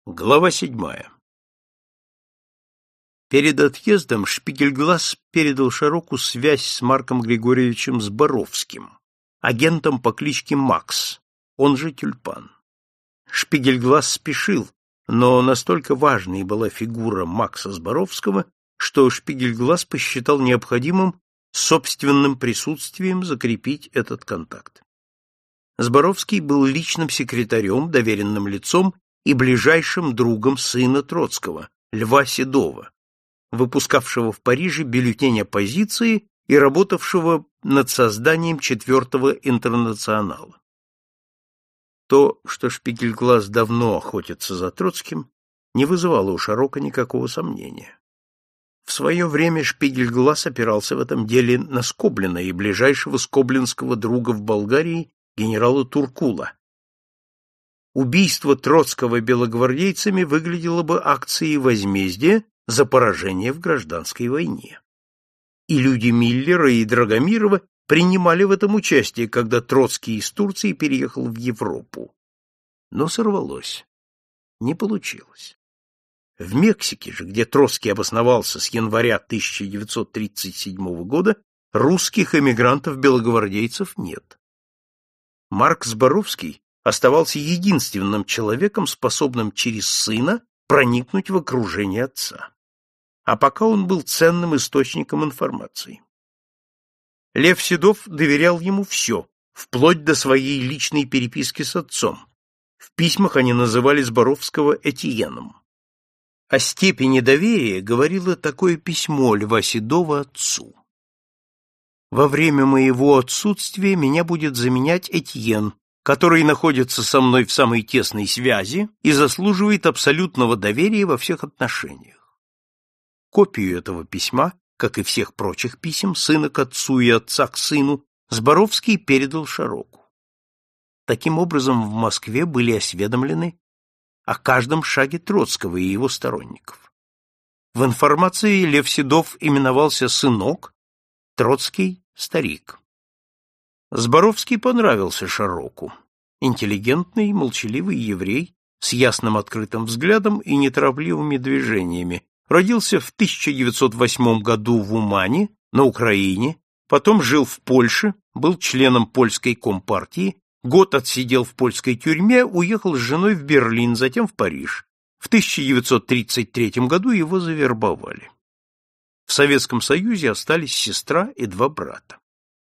Глава 7. Перед отъездом Шпигельглас передал Шароку связь с Марком Григорьевичем Зборовским, агентом по кличке Макс, он же Тюльпан. Шпигельглас спешил, но настолько важной была фигура Макса Зборовского, что Шпигельглас посчитал необходимым собственным присутствием закрепить этот контакт. Зборовский был личным секретарем, доверенным лицом и ближайшим другом сына Троцкого, Льва Седова, выпускавшего в Париже бюллетень оппозиции и работавшего над созданием Четвертого интернационала. То, что Шпигельглас давно охотится за Троцким, не вызывало у Шарока никакого сомнения. В свое время Шпигельглас опирался в этом деле на Скоблина и ближайшего скоблинского друга в Болгарии генерала Туркула. Убийство Троцкого белогвардейцами выглядело бы акцией возмездия за поражение в гражданской войне. И люди Миллера и Драгомирова принимали в этом участие, когда Троцкий из Турции переехал в Европу. Но сорвалось. Не получилось. В Мексике же, где Троцкий обосновался с января 1937 года, русских эмигрантов-белогвардейцев нет. Марк Зборовский оставался единственным человеком, способным через сына проникнуть в окружение отца. А пока он был ценным источником информации. Лев Седов доверял ему все, вплоть до своей личной переписки с отцом. В письмах они называли Зборовского Этьеном. О степени доверия говорило такое письмо Льва Седова отцу. «Во время моего отсутствия меня будет заменять Этьен, который находится со мной в самой тесной связи и заслуживает абсолютного доверия во всех отношениях». Копию этого письма, как и всех прочих писем, сына к отцу и отца к сыну, Зборовский передал Шароку. Таким образом, в Москве были осведомлены о каждом шаге Троцкого и его сторонников. В информации Лев Седов именовался «сынок», Троцкий — «старик». Зборовский понравился Шароку. Интеллигентный, молчаливый еврей с ясным открытым взглядом и неторопливыми движениями. Родился в 1908 году в Умане, на Украине, потом жил в Польше, был членом польской компартии, год отсидел в польской тюрьме, уехал с женой в Берлин, затем в Париж. В 1933 году его завербовали. В Советском Союзе остались сестра и два брата.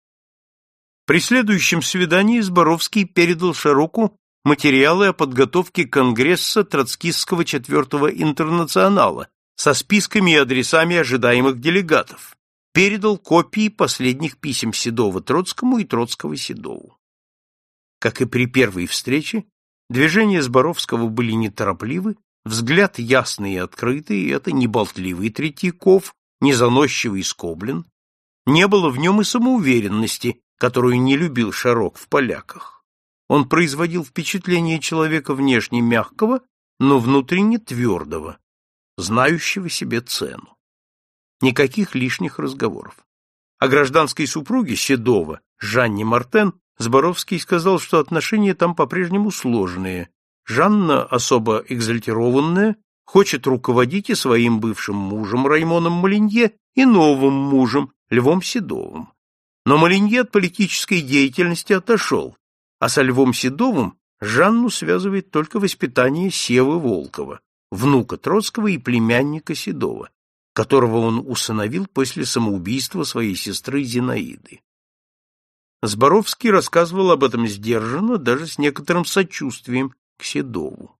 При следующем свидании Зборовский передал Шароку материалы о подготовке Конгресса Троцкистского Четвертого интернационала со списками и адресами ожидаемых делегатов, передал копии последних писем Седова Троцкому и Троцкого Седову. Как и при первой встрече, движения Зборовского были неторопливы, взгляд ясный и открытый, и это не болтливый Третьяков, не заносчивый Скоблин. Не было в нем и самоуверенности, которую не любил Шарок в поляках. Он производил впечатление человека внешне мягкого, но внутренне твердого, знающего себе цену. Никаких лишних разговоров. О гражданской супруге Седова, Жанне Мартен, Зборовский сказал, что отношения там по-прежнему сложные. Жанна особо экзальтированная, хочет руководить и своим бывшим мужем Раймоном Молинье, и новым мужем Львом Седовым. Но Молинье от политической деятельности отошел, а со Львом Седовым Жанну связывает только воспитание Севы Волкова, внука Троцкого и племянника Седова, которого он усыновил после самоубийства своей сестры Зинаиды. Зборовский рассказывал об этом сдержанно, даже с некоторым сочувствием к Седову.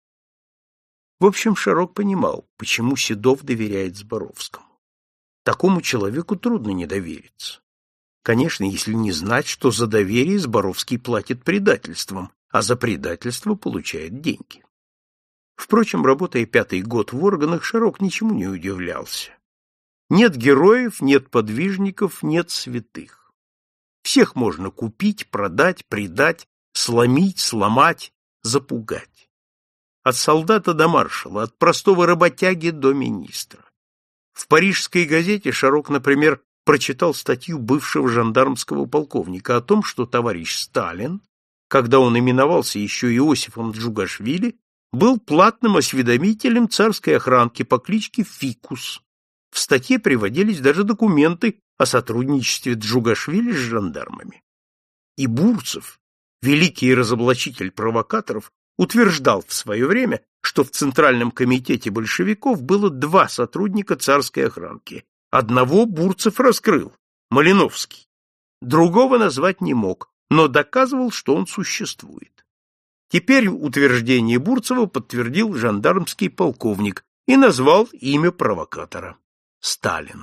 В общем, Шарок понимал, почему Седов доверяет Зборовскому. Такому человеку трудно не довериться. Конечно, если не знать, что за доверие Зборовский платит предательством, а за предательство получает деньги. Впрочем, работая 5-й год в органах, Шарок ничему не удивлялся. Нет героев, нет подвижников, нет святых. Всех можно купить, продать, предать, сломить, сломать, запугать. От солдата до маршала, от простого работяги до министра. В парижской газете Шарок, например, прочитал статью бывшего жандармского полковника о том, что товарищ Сталин, когда он именовался еще Иосифом Джугашвили, был платным осведомителем царской охранки по кличке Фикус. В статье приводились даже документы о сотрудничестве Джугашвили с жандармами. И Бурцев, великий разоблачитель провокаторов, утверждал в свое время, что в Центральном комитете большевиков было 2 сотрудника царской охранки. Одного Бурцев раскрыл, Малиновский. Другого назвать не мог, но доказывал, что он существует. Теперь утверждение Бурцева подтвердил жандармский полковник и назвал имя провокатора — Сталин.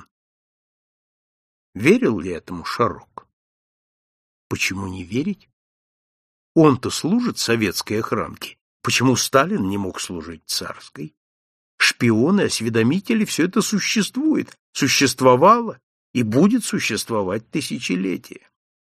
Верил ли этому Шарок? Почему не верить? Он-то служит советской охранке. Почему Сталин не мог служить царской? Шпионы, осведомители — все это существует, существовало и будет существовать тысячелетия.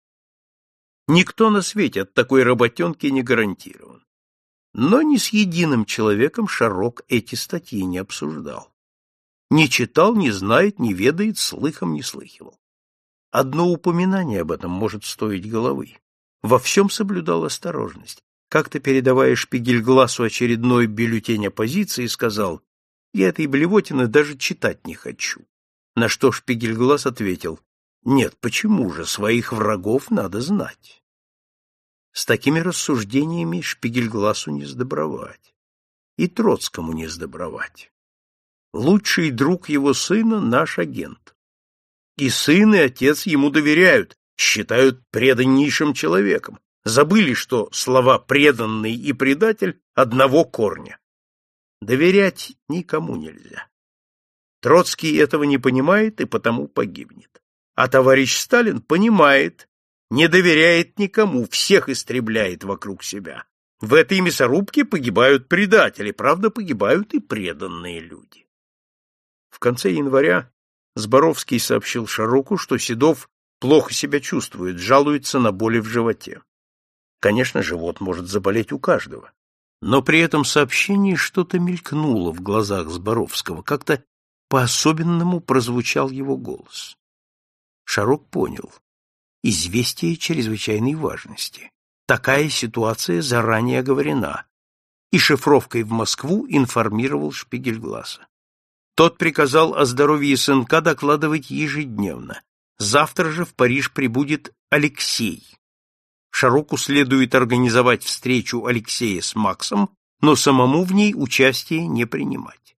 Никто на свете от такой работенки не гарантирован. Но ни с единым человеком Шарок эти статьи не обсуждал. Не читал, не знает, не ведает, слыхом не слыхивал. Одно упоминание об этом может стоить головы. Во всем соблюдал осторожность. Как-то, передавая Шпигельгласу очередной бюллетень оппозиции, сказал: «Я этой блевотины даже читать не хочу». На что Шпигельглас ответил: «Нет, почему же, своих врагов надо знать». С такими рассуждениями Шпигельгласу не сдобровать. И Троцкому не сдобровать. Лучший друг его сына — наш агент. И сын, и отец ему доверяют, считают преданнейшим человеком. Забыли, что слова «преданный» и «предатель» одного корня. Доверять никому нельзя. Троцкий этого не понимает и потому погибнет. А товарищ Сталин понимает, не доверяет никому, всех истребляет вокруг себя. В этой мясорубке погибают предатели, правда, погибают и преданные люди. В конце января Зборовский сообщил Шароку, что Седов плохо себя чувствует, жалуется на боли в животе. Конечно, живот может заболеть у каждого. Но при этом сообщении что-то мелькнуло в глазах Зборовского, как-то по-особенному прозвучал его голос. Шарок понял. Известие чрезвычайной важности. Такая ситуация заранее оговорена. И шифровкой в Москву информировал Шпигельгласа. Тот приказал о здоровье сынка докладывать ежедневно. Завтра же в Париж прибудет Алексей. Шароку следует организовать встречу Алексея с Максом, но самому в ней участие не принимать.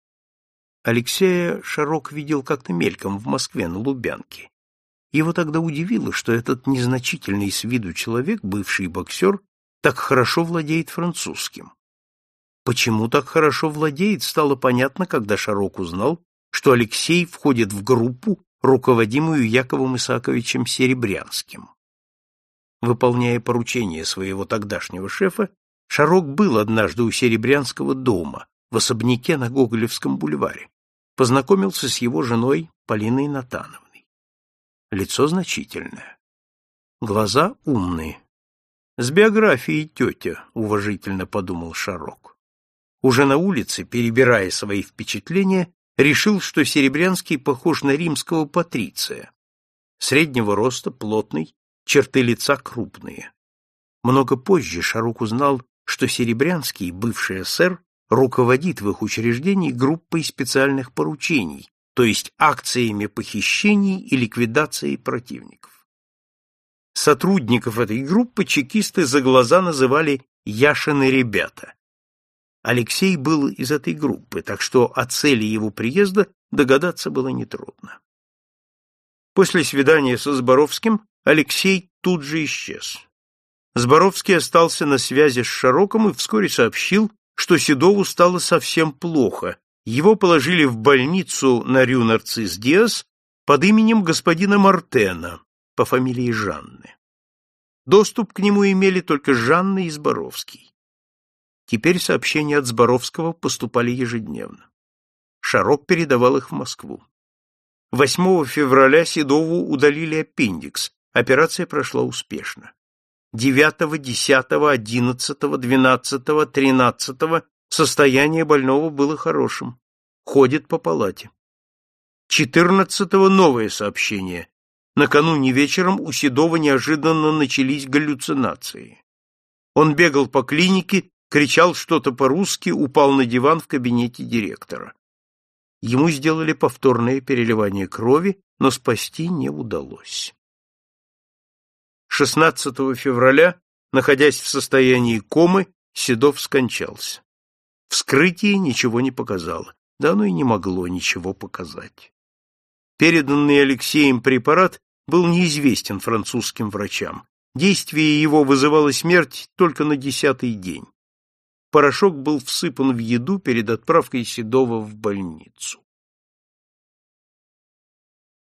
Алексея Шарок видел как-то мельком в Москве на Лубянке. Его тогда удивило, что этот незначительный с виду человек, бывший боксер, так хорошо владеет французским. Почему так хорошо владеет, стало понятно, когда Шарок узнал, что Алексей входит в группу, руководимую Яковом Исааковичем Серебрянским. Выполняя поручение своего тогдашнего шефа, Шарок был однажды у Серебрянского дома, в особняке на Гоголевском бульваре, познакомился с его женой Полиной Натановной. Лицо значительное, глаза умные. С биографией тетя, уважительно подумал Шарок. Уже на улице, перебирая свои впечатления, решил, что Серебрянский похож на римского патриция. Среднего роста, плотный, черты лица крупные. Много позже Шарок узнал, что Серебрянский, бывший эсер, руководит в их учреждении группой специальных поручений, то есть акциями похищений и ликвидацией противников. Сотрудников этой группы чекисты за глаза называли «Яшины ребята». Алексей был из этой группы, так что о цели его приезда догадаться было нетрудно. После свидания со Зборовским Алексей тут же исчез. Зборовский остался на связи с Шароком и вскоре сообщил, что Седову стало совсем плохо. Его положили в больницу на Рю-Нарцисс-Диас под именем господина Мартена по фамилии Жанны. Доступ к нему имели только Жанна и Зборовский. Теперь сообщения от Зборовского поступали ежедневно. Шарок передавал их в Москву. 8 февраля Седову удалили аппендикс. Операция прошла успешно. 9, 10, 11, 12, 13 состояние больного было хорошим. Ходит по палате. 14-го новое сообщение. Накануне вечером у Седова неожиданно начались галлюцинации. Он бегал по клинике кричал что-то по-русски, упал на диван в кабинете директора. Ему сделали повторное переливание крови, но спасти не удалось. 16 февраля, находясь в состоянии комы, Седов скончался. Вскрытие ничего не показало, да оно и не могло ничего показать. Переданный Алексеем препарат был неизвестен французским врачам. Действие его вызывало смерть только на 10-й день. Порошок был всыпан в еду перед отправкой Седова в больницу.